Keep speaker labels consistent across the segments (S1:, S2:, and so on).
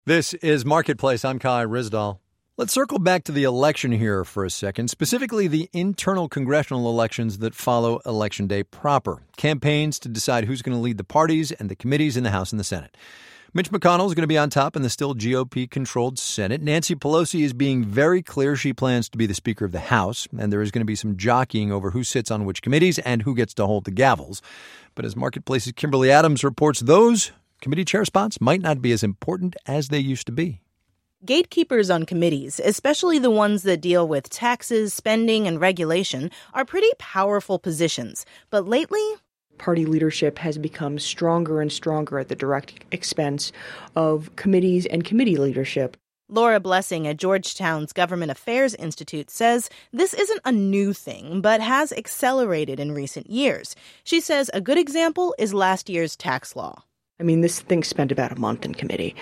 S1: This is Marketplace. I'm Kai Rizdal. Let's circle back to the election here for a second, specifically the internal congressional elections that follow Election Day proper. Campaigns to decide who's going to lead the parties and the committees in the House and the Senate. Mitch McConnell is going to be on top in the still GOP-controlled Senate. Nancy Pelosi is being very clear she plans to be the Speaker of the House, and there is going to be some jockeying over who sits on which committees and who gets to hold the gavels. But as Marketplace's Kimberly Adams reports, those committee chair spots might not be as important as they used to be.
S2: Gatekeepers on committees, especially the ones that deal with taxes, spending, and regulation, are pretty powerful positions. But lately,
S3: party leadership has become stronger and stronger at the direct expense of committees and committee leadership.
S2: Laura Blessing at Georgetown's Government Affairs Institute says this isn't a new thing, but has accelerated in recent years. She says a good example is last year's tax law.
S3: I mean, this thing spent about a month in committee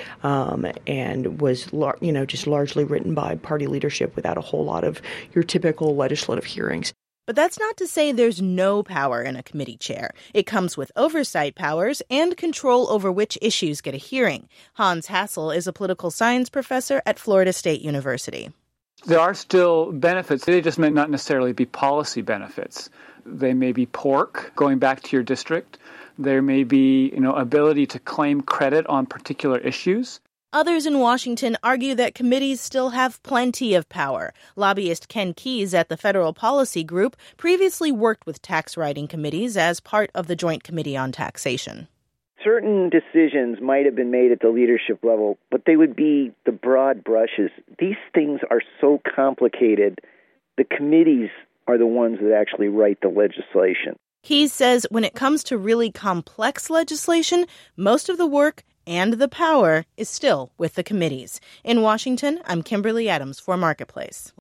S3: and was, just largely written by party leadership without a whole lot of your typical legislative hearings.
S2: But that's not to say there's no power in a committee chair. It comes with oversight powers and control over which issues get a hearing. Hans Hassel is a political science professor at Florida State University.
S4: There are still benefits. They just may not necessarily be policy benefits. They may be pork, going back to your district. There may be, ability to claim credit on particular issues.
S2: Others in Washington argue that committees still have plenty of power. Lobbyist Ken Keyes at the Federal Policy Group previously worked with tax writing committees as part of the Joint Committee on Taxation.
S5: Certain decisions might have been made at the leadership level, but they would be the broad brushes. These things are so complicated. The committees are the ones that actually write the legislation.
S2: Keyes says when it comes to really complex legislation, most of the work and the power is still with the committees. In Washington, I'm Kimberly Adams for Marketplace.